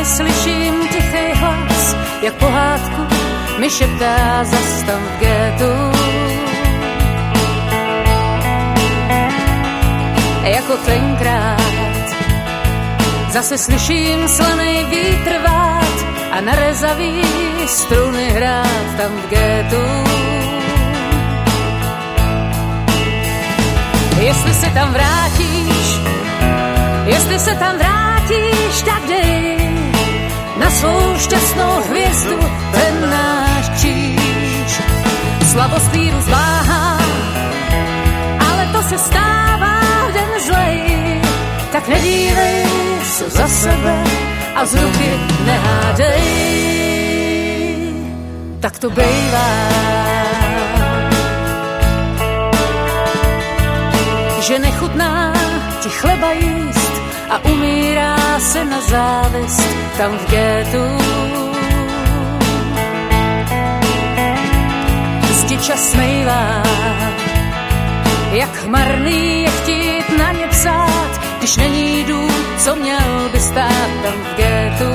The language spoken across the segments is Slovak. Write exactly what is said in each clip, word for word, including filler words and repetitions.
slyším tichý hlas, jak pohádku mi šeptá zas tam v gétu. Jako tenkrát zase slyším slanej vítr vát a narezavý struny hrát tam v gétu. Jestli se tam vrátíš, jestli se tam vrátíš, tak dej na svou šťastnou hvězdu ten náš kříž. Slabost víru zváhá, ale to se stává v den zlej, tak nedívej se za sebe a z ruky nehádej. Tak to bejvá, že nechutná ti chleba jíst a umírá se na závist tam v gétu. Zdi čas smejvá, jak marný je chtít na ně psát, když není dům, co měl by stát tam v gétu.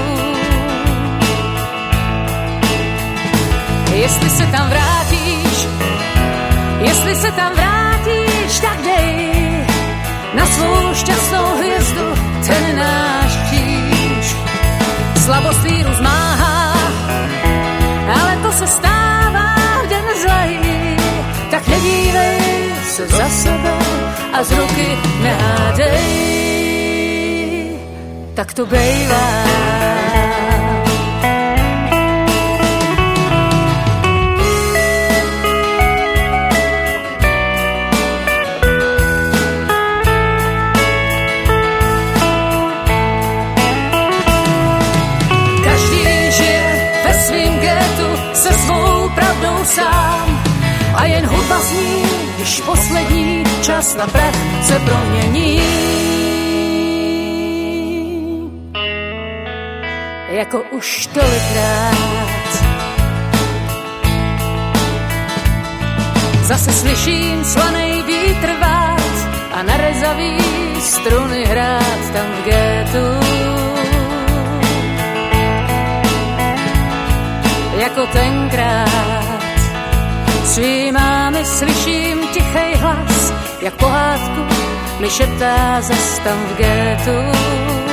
Jestli se tam vrátíš, jestli se tam vrátíš, tak dej na svou šťastnou hvězdu ten náš kříž. Slabost víru zmáhá, ale to se stává v den zlej, tak nedívej se za sebe a z ruky nehádej. Tak to bejvá. Se svou pravdou sám a jen hudba zní, když poslední čas na prach se promění. Jako už tolikrát zase slyším slanej vítr vát a narezavý struny hrát tam v gétu. Jako tenkrát svý mámy slyším tichej hlas, jak pohádku mi šeptá zas tam v gétu.